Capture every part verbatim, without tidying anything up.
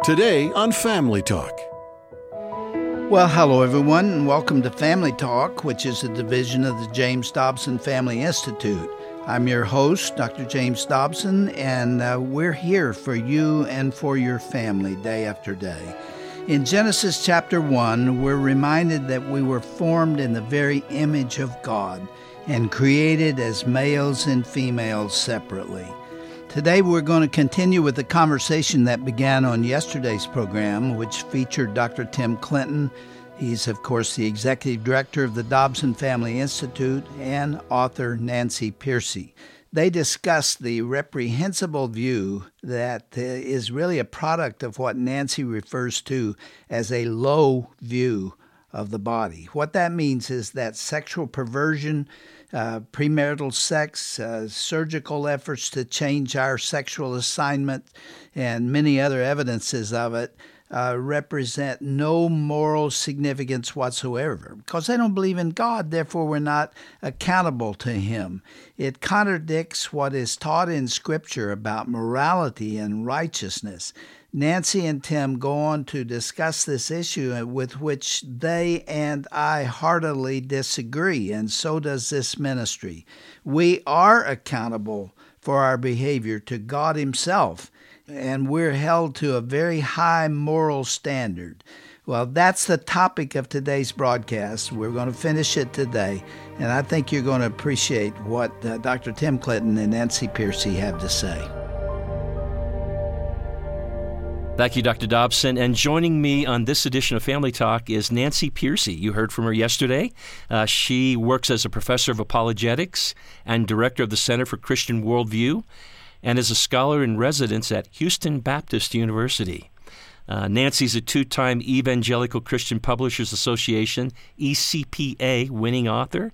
Today on Family Talk. Well, hello everyone, and welcome to Family Talk, which is a division of the James Dobson Family Institute. I'm your host, Doctor James Dobson, and uh, we're here for you and for your family day after day. In Genesis chapter one, we're reminded that we were formed in the very image of God and created as males and females separately. Today we're going to continue with the conversation that began on yesterday's program, which featured Doctor Tim Clinton. He's, of course, the executive director of the Dobson Family Institute, and author Nancy Pearcey. They discussed the reprehensible view that is really a product of what Nancy refers to as a low view of the body. What that means is that sexual perversion, uh, premarital sex, uh, surgical efforts to change our sexual assignment, and many other evidences of it uh, represent no moral significance whatsoever. Because they don't believe in God, therefore we're not accountable to Him. It contradicts what is taught in Scripture about morality and righteousness. Nancy and Tim go on to discuss this issue with which they and I heartily disagree, and so does this ministry. We are accountable for our behavior to God Himself, and we're held to a very high moral standard. Well, that's the topic of today's broadcast. We're going to finish it today, and I think you're going to appreciate what uh, Doctor Tim Clinton and Nancy Pearcey have to say. Thank you, Doctor Dobson. And joining me on this edition of Family Talk is Nancy Pearcey. You heard from her yesterday. Uh, she works as a professor of apologetics and director of the Center for Christian Worldview, and is a scholar in residence at Houston Baptist University. Uh, Nancy's a two-time Evangelical Christian Publishers Association, E C P A, winning author.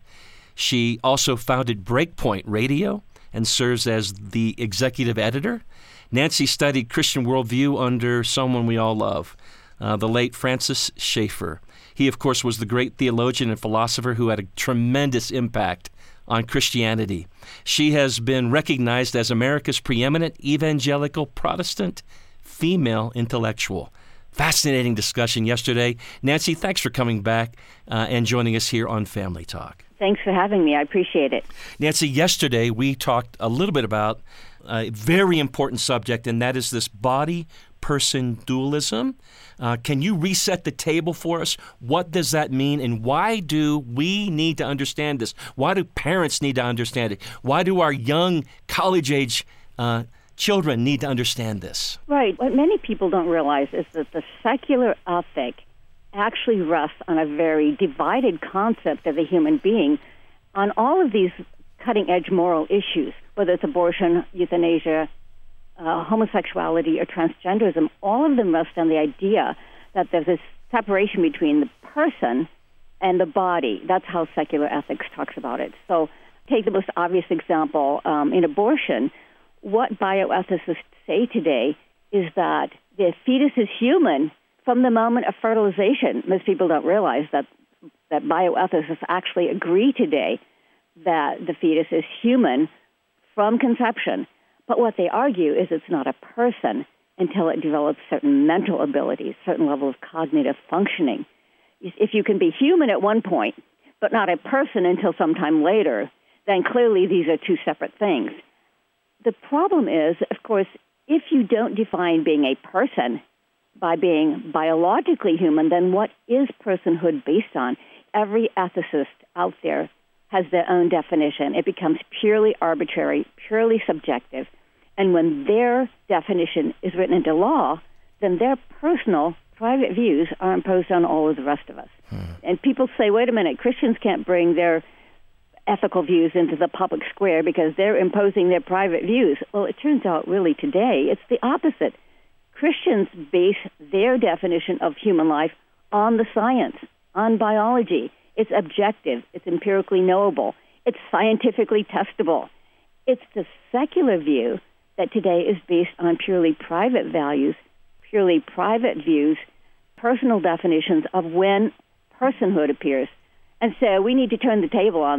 She also founded Breakpoint Radio and serves as the executive editor. Nancy studied Christian worldview under someone we all love, uh, the late Francis Schaeffer. He, of course, was the great theologian and philosopher who had a tremendous impact on Christianity. She has been recognized as America's preeminent evangelical Protestant female intellectual. Fascinating discussion yesterday. Nancy, thanks for coming back uh, and joining us here on Family Talk. Thanks for having me. I appreciate it. Nancy, yesterday we talked a little bit about a very important subject, and that is this body-person dualism. Uh, can you reset the table for us? What does that mean, and why do we need to understand this? Why do parents need to understand it? Why do our young college-age uh, children need to understand this? Right. What many people don't realize is that the secular ethic actually rests on a very divided concept of the human being on all of these cutting-edge moral issues, whether it's abortion, euthanasia, uh, homosexuality, or transgenderism. All of them rest on the idea that there's this separation between the person and the body. That's how secular ethics talks about it. So take the most obvious example. Um, in abortion, what bioethicists say today is that the fetus is human from the moment of fertilization. Most people don't realize that, that bioethicists actually agree today that the fetus is human from conception. But what they argue is it's not a person until it develops certain mental abilities, certain level of cognitive functioning. If you can be human at one point, but not a person until sometime later, then clearly these are two separate things. The problem is, of course, if you don't define being a person by being biologically human, then what is personhood based on? Every ethicist out there has their own definition. It becomes purely arbitrary, purely subjective. And when their definition is written into law, then their personal, private views are imposed on all of the rest of us. Hmm. And people say, wait a minute, Christians can't bring their ethical views into the public square because they're imposing their private views. Well, it turns out really today it's the opposite. Christians base their definition of human life on the science, on biology. It's objective. It's empirically knowable. It's scientifically testable. It's the secular view that today is based on purely private values, purely private views, personal definitions of when personhood appears. And so we need to turn the table on this.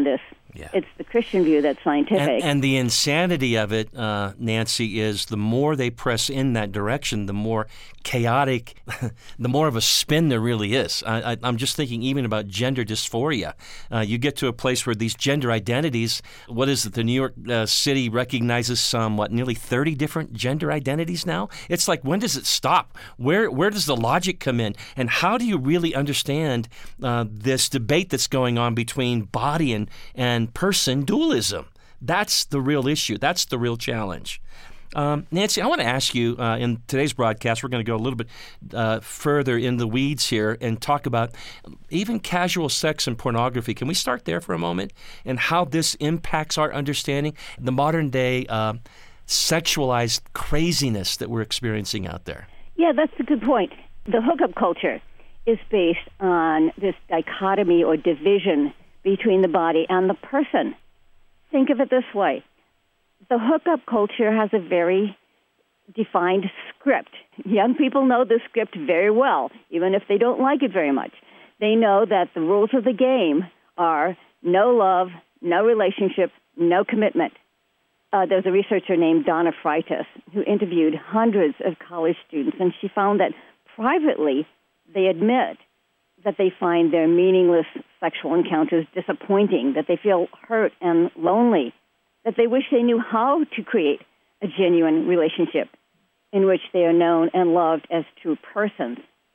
Yeah. It's the Christian view that's scientific. And, and the insanity of it, uh, Nancy, is the more they press in that direction, the more chaotic, the more of a spin there really is. I, I, I'm just thinking even about gender dysphoria. Uh, you get to a place where these gender identities, what is it, the New York uh, City recognizes some, what, nearly thirty different gender identities now? It's like, when does it stop? Where where does the logic come in? And how do you really understand uh, this debate that's going on between body and, and person dualism? That's the real issue. That's the real challenge. Um, Nancy, I want to ask you, uh, in today's broadcast, we're going to go a little bit uh, further in the weeds here and talk about even casual sex and pornography. Can we start there for a moment and how this impacts our understanding, the modern day uh, sexualized craziness that we're experiencing out there? Yeah, that's a good point. The hookup culture is based on this dichotomy or division between the body and the person. Think of it this way. The hookup culture has a very defined script. Young people know the script very well, even if they don't like it very much. They know that the rules of the game are no love, no relationship, no commitment. Uh, there's a researcher named Donna Freitas who interviewed hundreds of college students, and she found that privately they admit that they find their meaningless sexual encounters disappointing, that they feel hurt and lonely, that they wish they knew how to create a genuine relationship in which they are known and loved as true persons.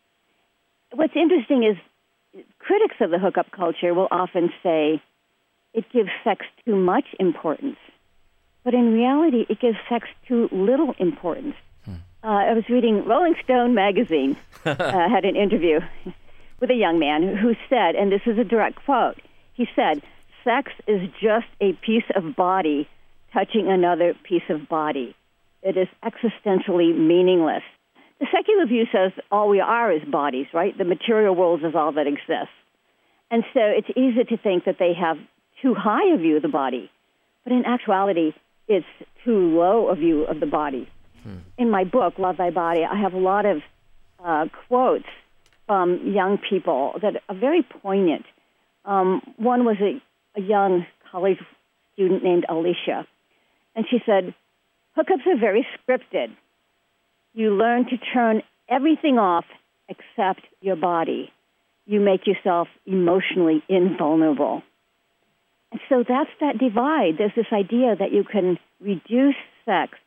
What's interesting is critics of the hookup culture will often say it gives sex too much importance. But in reality, it gives sex too little importance. Hmm. Uh, I was reading Rolling Stone magazine, uh, had an interview with a young man who said, and this is a direct quote, he said, "Sex is just a piece of body touching another piece of body. It is existentially meaningless." The secular view says all we are is bodies, right? The material world is all that exists. And so it's easy to think that they have too high a view of the body. But in actuality, it's too low a view of the body. Hmm. In my book, Love Thy Body, I have a lot of uh, quotes from young people that are very poignant. Um, one was a, a young college student named Alicia, and she said, "Hookups are very scripted. You learn to turn everything off except your body. You make yourself emotionally invulnerable." And so that's that divide. There's this idea that you can reduce sex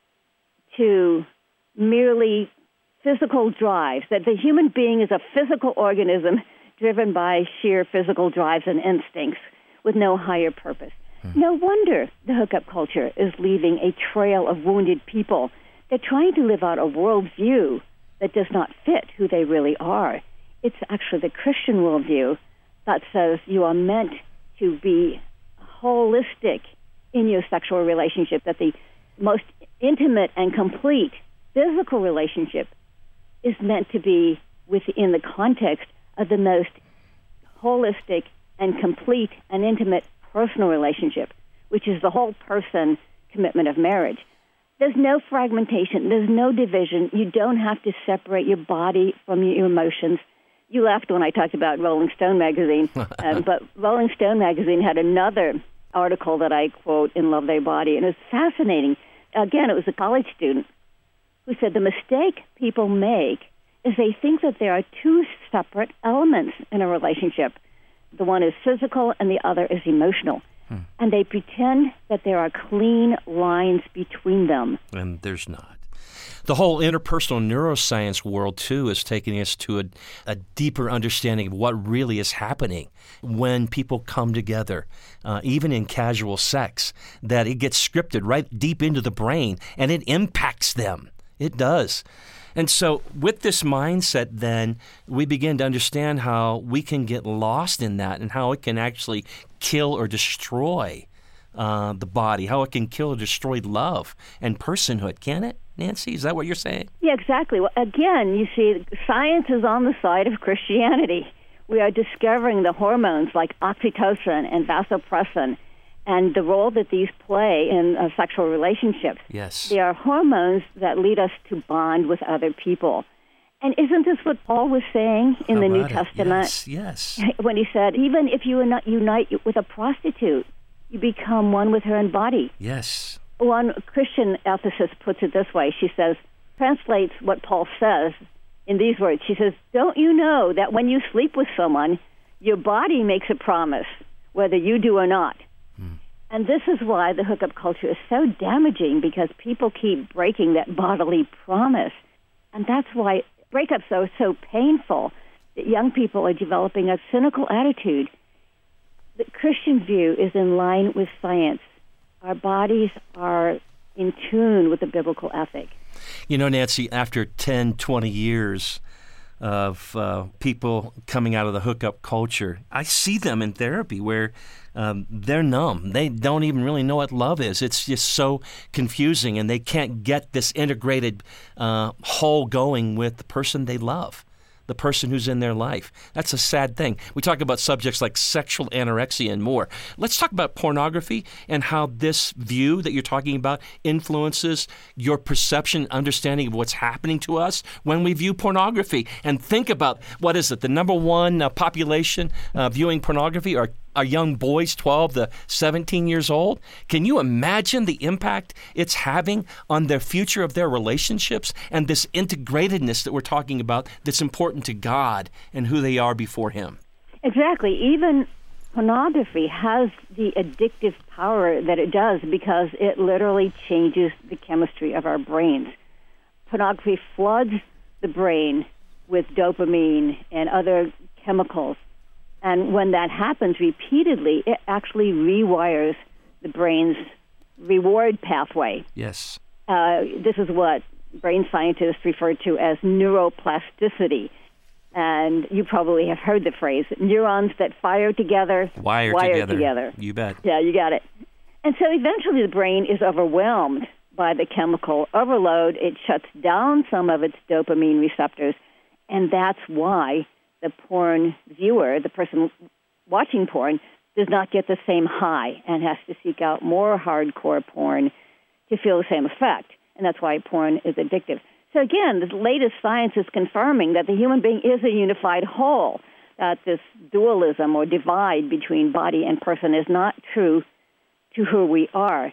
to merely physical drives, that the human being is a physical organism driven by sheer physical drives and instincts with no higher purpose. Hmm. No wonder the hookup culture is leaving a trail of wounded people. They're trying to live out a worldview that does not fit who they really are. It's actually the Christian worldview that says you are meant to be holistic in your sexual relationship, that the most intimate and complete physical relationship is meant to be within the context of the most holistic and complete and intimate personal relationship, which is the whole person commitment of marriage. There's no fragmentation. There's no division. You don't have to separate your body from your emotions. You laughed when I talked about Rolling Stone magazine, um, but Rolling Stone magazine had another article that I quote in Love Thy Body, and it was fascinating. Again, it was a college student who said the mistake people make is they think that there are two separate elements in a relationship. The one is physical and the other is emotional. Hmm. And they pretend that there are clean lines between them. And there's not. The whole interpersonal neuroscience world, too, is taking us to a, a deeper understanding of what really is happening when people come together, uh, even in casual sex, that it gets scripted right deep into the brain, and it impacts them. It does. And so with this mindset, then, we begin to understand how we can get lost in that and how it can actually kill or destroy uh, the body, how it can kill or destroy love and personhood, can it? Nancy, is that what you're saying? Yeah, exactly. Well, again, you see, science is on the side of Christianity. We are discovering the hormones like oxytocin and vasopressin and the role that these play in uh, sexual relationships. Yes. They are hormones that lead us to bond with other people. And isn't this what Paul was saying in How the New it? Testament? Yes, yes. When he said, even if you unite with a prostitute, you become one with her own body. Yes. One Christian ethicist puts it this way. She says, translates what Paul says in these words. She says, don't you know that when you sleep with someone, your body makes a promise, whether you do or not? Hmm. And this is why the hookup culture is so damaging, because people keep breaking that bodily promise. And that's why breakups are so painful, that young people are developing a cynical attitude. The Christian view is in line with science. Our bodies are in tune with the biblical ethic. You know, Nancy, after ten, twenty years of uh, people coming out of the hookup culture, I see them in therapy where um, they're numb. They don't even really know what love is. It's just so confusing, and they can't get this integrated uh, whole going with the person they love, the person who's in their life. That's a sad thing. We talk about subjects like sexual anorexia and more. Let's talk about pornography and how this view that you're talking about influences your perception, understanding of what's happening to us when we view pornography. And think about, what is it, the number one uh, population uh, viewing pornography are are young boys, twelve to seventeen years old. Can you imagine the impact it's having on the future of their relationships and this integratedness that we're talking about that's important to God and who they are before Him? Exactly. Even pornography has the addictive power that it does because it literally changes the chemistry of our brains. Pornography floods the brain with dopamine and other chemicals. And when that happens repeatedly, it actually rewires the brain's reward pathway. Yes. Uh, this is what brain scientists refer to as neuroplasticity. And you probably have heard the phrase, neurons that fire together, wire, wire together. together. You bet. Yeah, you got it. And so eventually the brain is overwhelmed by the chemical overload. It shuts down some of its dopamine receptors, and that's why the porn viewer, the person watching porn, does not get the same high and has to seek out more hardcore porn to feel the same effect. And that's why porn is addictive. So again, the latest science is confirming that the human being is a unified whole, that this dualism or divide between body and person is not true to who we are.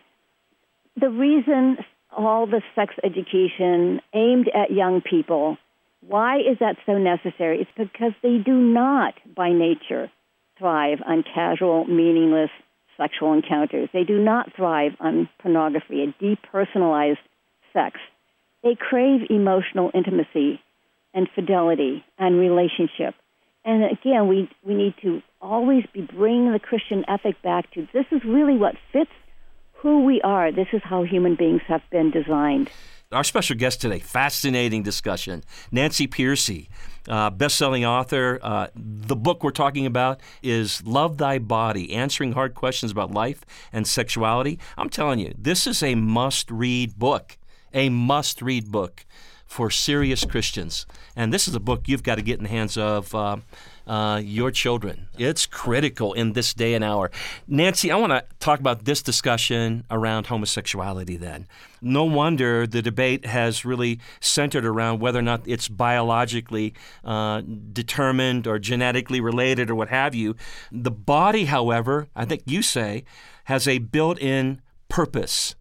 The reason all the sex education aimed at young people, why is that so necessary? It's because they do not, by nature, thrive on casual, meaningless sexual encounters. They do not thrive on pornography, a depersonalized sex. They crave emotional intimacy and fidelity and relationship. And again, we, we need to always be bringing the Christian ethic back to this is really what fits who we are. This is how human beings have been designed. Our special guest today, fascinating discussion, Nancy Pearcey, uh, best-selling author. Uh, the book we're talking about is Love Thy Body, Answering Hard Questions About Life and Sexuality. I'm telling you, this is a must-read book, a must-read book for serious Christians. And this is a book you've got to get in the hands of uh, uh, your children. It's critical in this day and hour. Nancy, I want to talk about this discussion around homosexuality then. No wonder the debate has really centered around whether or not it's biologically uh, determined or genetically related or what have you. The body, however, I think you say, has a built-in purpose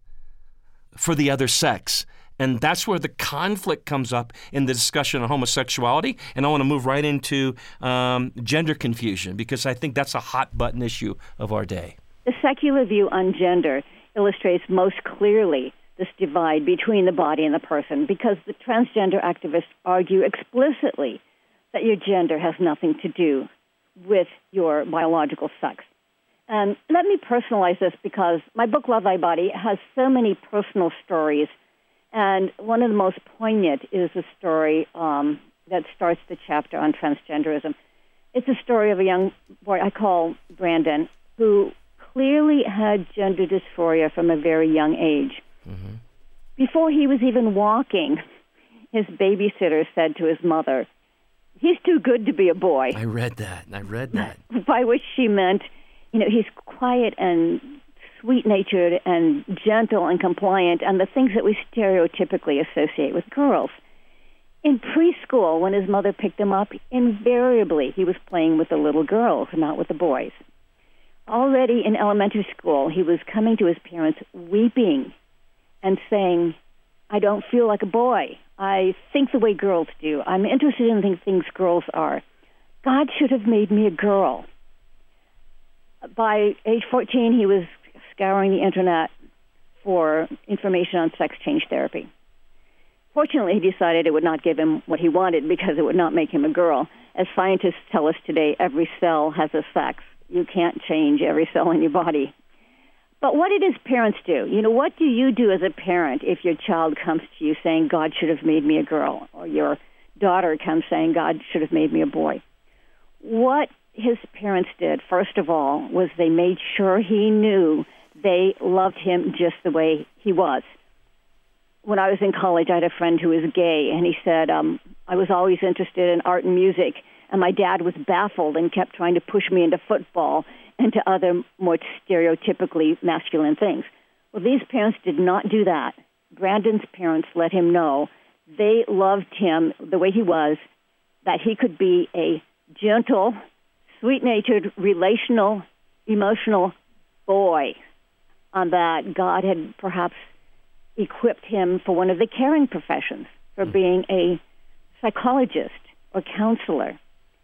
for the other sex. And that's where the conflict comes up in the discussion on homosexuality. And I want to move right into um, gender confusion, because I think that's a hot-button issue of our day. The secular view on gender illustrates most clearly this divide between the body and the person, because the transgender activists argue explicitly that your gender has nothing to do with your biological sex. And let me personalize this, because my book, Love Thy Body, has so many personal stories. And one of the most poignant is a story um, that starts the chapter on transgenderism. It's a story of a young boy I call Brandon, who clearly had gender dysphoria from a very young age. Mm-hmm. Before he was even walking, his babysitter said to his mother, "He's too good to be a boy." I read that. I read that. By which she meant, you know, he's quiet and sweet-natured and gentle and compliant, and the things that we stereotypically associate with girls. In preschool, when his mother picked him up, invariably he was playing with the little girls, not with the boys. already in elementary school, he was coming to his parents weeping and saying, I don't feel like a boy. I think the way girls do. I'm interested in the things girls are. God should have made me a girl. By age fourteen, he was scouring the internet for information on sex change therapy. Fortunately, he decided it would not give him what he wanted because it would not make him a girl. As scientists tell us today, every cell has a sex. You can't change every cell in your body. But what did his parents do? You know, what do you do as a parent if your child comes to you saying, God should have made me a girl, or your daughter comes saying, God should have made me a boy? What his parents did, first of all, was they made sure he knew they loved him just the way he was. When I was in college, I had a friend who was gay, and he said, um, I was always interested in art and music, and my dad was baffled and kept trying to push me into football and to other more stereotypically masculine things. Well, these parents did not do that. Brandon's parents let him know they loved him the way he was, that he could be a gentle, sweet-natured, relational, emotional boy, and that God had perhaps equipped him for one of the caring professions, for being a psychologist or counselor.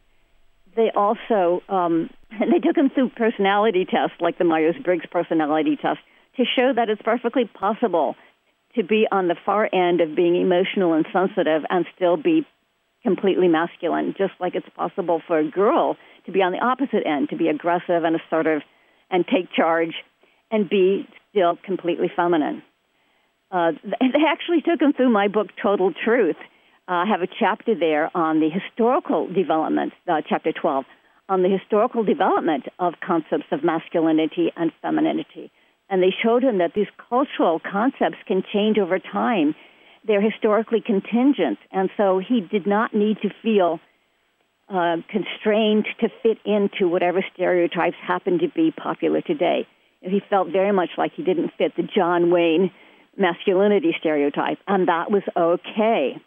They also, um, they took him through personality tests like the Myers-Briggs personality test to show that it's perfectly possible to be on the far end of being emotional and sensitive and still be completely masculine, just like it's possible for a girl to be on the opposite end, to be aggressive and assertive and take charge and be still completely feminine. Uh, they actually took him through my book, Total Truth. Uh, I have a chapter there on the historical development, uh, chapter twelve, on the historical development of concepts of masculinity and femininity. And they showed him that these cultural concepts can change over time. They're historically contingent, and so he did not need to feel uh, constrained to fit into whatever stereotypes happen to be popular today. He felt very much like he didn't fit the John Wayne masculinity stereotype, and that was okay.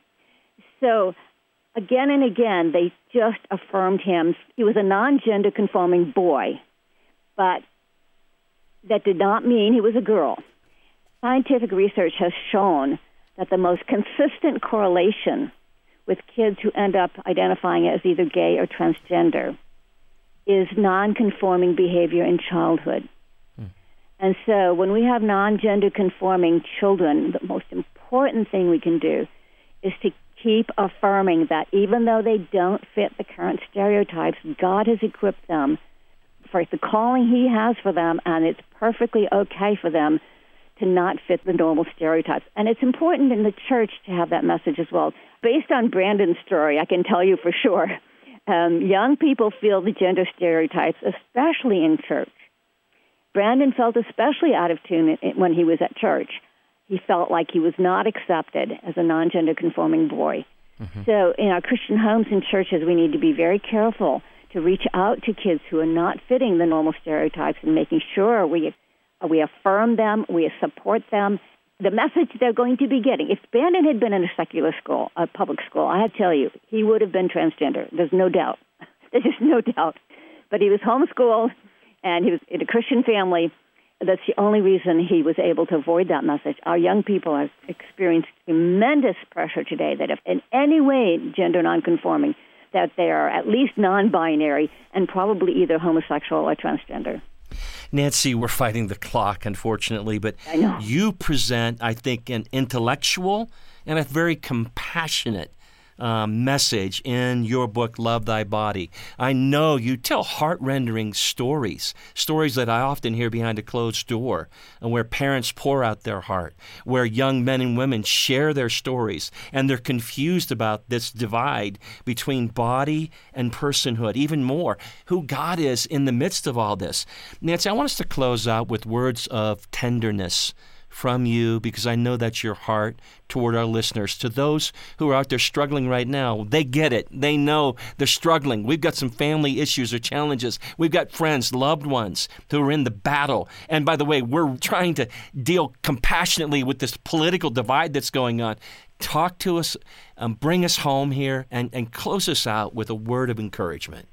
So again and again, they just affirmed him. He was a non-gender conforming boy, but that did not mean he was a girl. Scientific research has shown that the most consistent correlation with kids who end up identifying as either gay or transgender is non-conforming behavior in childhood. Hmm. And so when we have non-gender conforming children, the most important thing we can do is to keep affirming that even though they don't fit the current stereotypes, God has equipped them for the calling he has for them, and it's perfectly okay for them to not fit the normal stereotypes. And it's important in the church to have that message as well. Based on Brandon's story, I can tell you for sure, um, young people feel the gender stereotypes, especially in church. Brandon felt especially out of tune when he was at church. He felt like he was not accepted as a non-gender conforming boy. Mm-hmm. So in our Christian homes and churches, we need to be very careful to reach out to kids who are not fitting the normal stereotypes and making sure we we affirm them, we support them. The message they're going to be getting. If Brandon had been in a secular school, a public school, I have to tell you, he would have been transgender. There's no doubt. There's just no doubt. But he was homeschooled, and he was in a Christian family. That's the only reason he was able to avoid that message. Our young people have experienced tremendous pressure today that if in any way gender nonconforming, that they are at least non-binary and probably either homosexual or transgender. Nancy, we're fighting the clock, unfortunately, but I know. You present, I think, an intellectual and a very compassionate Um, message in your book, Love Thy Body. I know you tell heart-rendering stories, stories that I often hear behind a closed door, and where parents pour out their heart, where young men and women share their stories, and they're confused about this divide between body and personhood, even more, who God is in the midst of all this. Nancy, I want us to close out with words of tenderness from you, because I know that's your heart toward our listeners. To those who are out there struggling right now, they get it. They know they're struggling. We've got some family issues or challenges. We've got friends, loved ones who are in the battle. And by the way, we're trying to deal compassionately with this political divide that's going on. Talk to us, um, bring us home here, and, and close us out with a word of encouragement.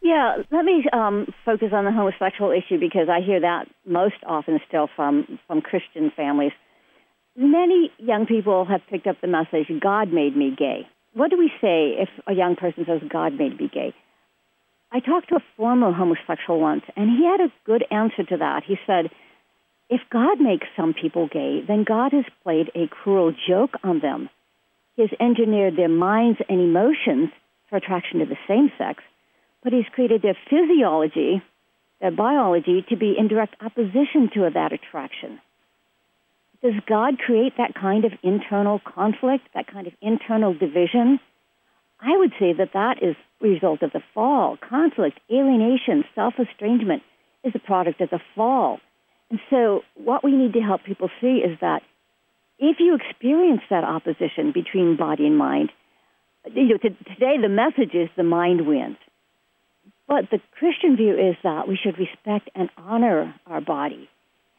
Yeah, let me um, focus on the homosexual issue because I hear that most often still from, from Christian families. Many young people have picked up the message, God made me gay. What do we say if a young person says, God made me gay? I talked to a former homosexual once, and he had a good answer to that. He said, if God makes some people gay, then God has played a cruel joke on them. He has engineered their minds and emotions for attraction to the same sex, but he's created their physiology, their biology, to be in direct opposition to that attraction. Does God create that kind of internal conflict, that kind of internal division? I would say that that is a result of the fall. Conflict, alienation, self-estrangement is a product of the fall. And so what we need to help people see is that if you experience that opposition between body and mind, you know, t- today the message is the mind wins. But the Christian view is that we should respect and honor our body.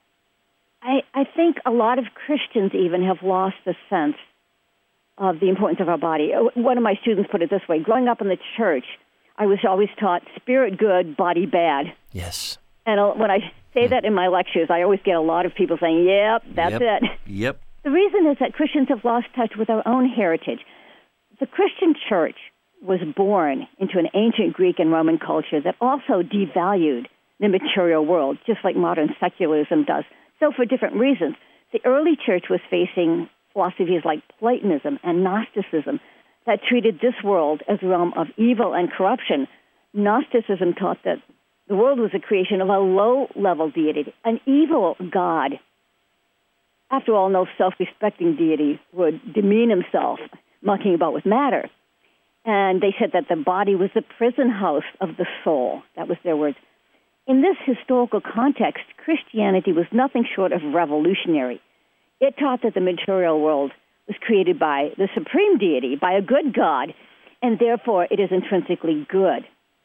I, I think a lot of Christians even have lost the sense of the importance of our body. One of my students put it this way: growing up in the church, I was always taught spirit good, body bad. Yes. And when I say that in my lectures, I always get a lot of people saying, yep, that's yep. it. Yep. The reason is that Christians have lost touch with our own heritage. The Christian church was born into an ancient Greek and Roman culture that also devalued the material world, just like modern secularism does. So for different reasons. The early church was facing philosophies like Platonism and Gnosticism that treated this world as a realm of evil and corruption. Gnosticism taught that the world was a creation of a low-level deity, an evil God. After all, no self-respecting deity would demean himself, mucking about with matter. And they said that the body was the prison house of the soul. That was their words. In this historical context, Christianity was nothing short of revolutionary. It taught that the material world was created by the supreme deity, by a good God, and therefore it is intrinsically good.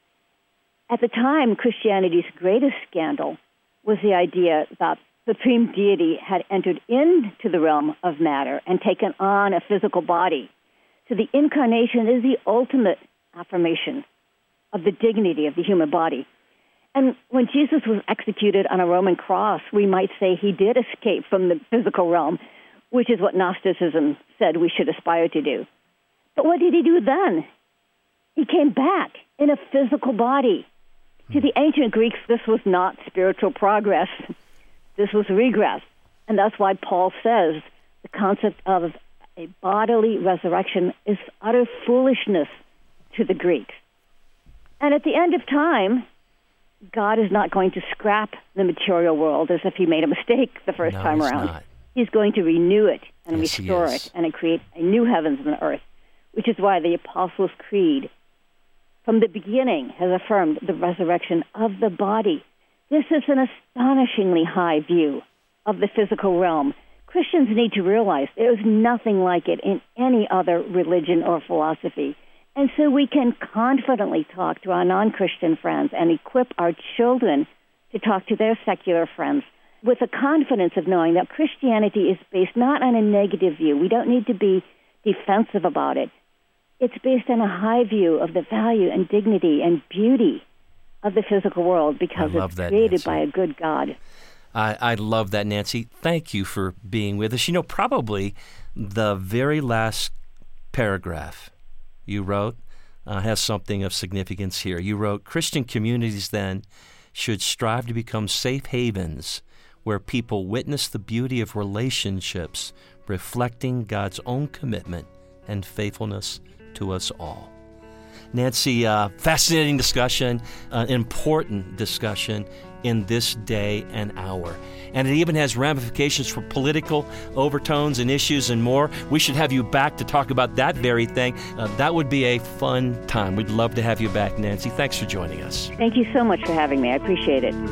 At the time, Christianity's greatest scandal was the idea that the supreme deity had entered into the realm of matter and taken on a physical body. So the incarnation is the ultimate affirmation of the dignity of the human body. And when Jesus was executed on a Roman cross, we might say he did escape from the physical realm, which is what Gnosticism said we should aspire to do. But what did he do then? He came back in a physical body. To the ancient Greeks, this was not spiritual progress. This was regress. And that's why Paul says the concept of a bodily resurrection is utter foolishness to the Greeks. And at the end of time, God is not going to scrap the material world as if he made a mistake the first no, time he's around. Not. He's going to renew it and yes, restore it and create a new heavens and earth, which is why the Apostles' Creed from the beginning has affirmed the resurrection of the body. This is an astonishingly high view of the physical realm. Christians need to realize there is nothing like it in any other religion or philosophy. And so we can confidently talk to our non-Christian friends and equip our children to talk to their secular friends with the confidence of knowing that Christianity is based not on a negative view. We don't need to be defensive about it. It's based on a high view of the value and dignity and beauty of the physical world because it's that, created Nancy. by a good God. I, I love that, Nancy. Thank you for being with us. You know, probably the very last paragraph you wrote uh, has something of significance here. You wrote, Christian communities then should strive to become safe havens where people witness the beauty of relationships reflecting God's own commitment and faithfulness to us all. Nancy, uh, fascinating discussion, uh, important discussion in this day and hour. And it even has ramifications for political overtones and issues and more. We should have you back to talk about that very thing. Uh, that would be a fun time. We'd love to have you back, Nancy. Thanks for joining us. Thank you so much for having me. I appreciate it.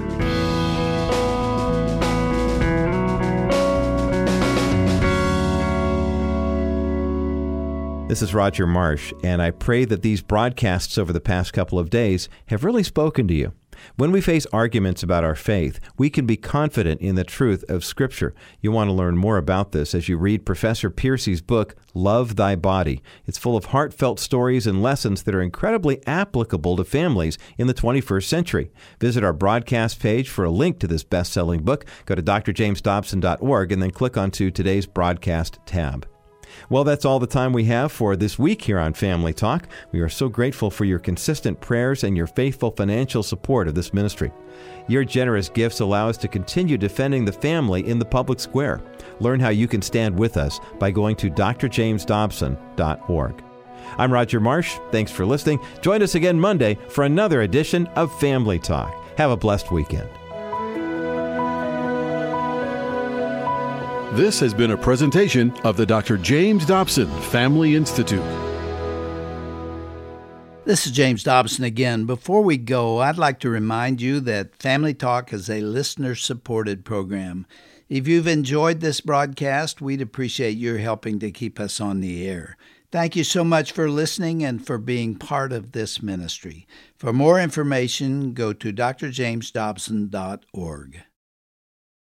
This is Roger Marsh, and I pray that these broadcasts over the past couple of days have really spoken to you. When we face arguments about our faith, we can be confident in the truth of Scripture. You'll want to learn more about this as you read Professor Piercy's book, Love Thy Body. It's full of heartfelt stories and lessons that are incredibly applicable to families in the twenty-first century. Visit our broadcast page for a link to this best-selling book. Go to d r james dobson dot org and then click onto today's broadcast tab. Well, that's all the time we have for this week here on Family Talk. We are so grateful for your consistent prayers and your faithful financial support of this ministry. Your generous gifts allow us to continue defending the family in the public square. Learn how you can stand with us by going to d r james dobson dot org. I'm Roger Marsh. Thanks for listening. Join us again Monday for another edition of Family Talk. Have a blessed weekend. This has been a presentation of the Doctor James Dobson Family Institute. This is James Dobson again. Before we go, I'd like to remind you that Family Talk is a listener-supported program. If you've enjoyed this broadcast, we'd appreciate your helping to keep us on the air. Thank you so much for listening and for being part of this ministry. For more information, go to d r james dobson dot org.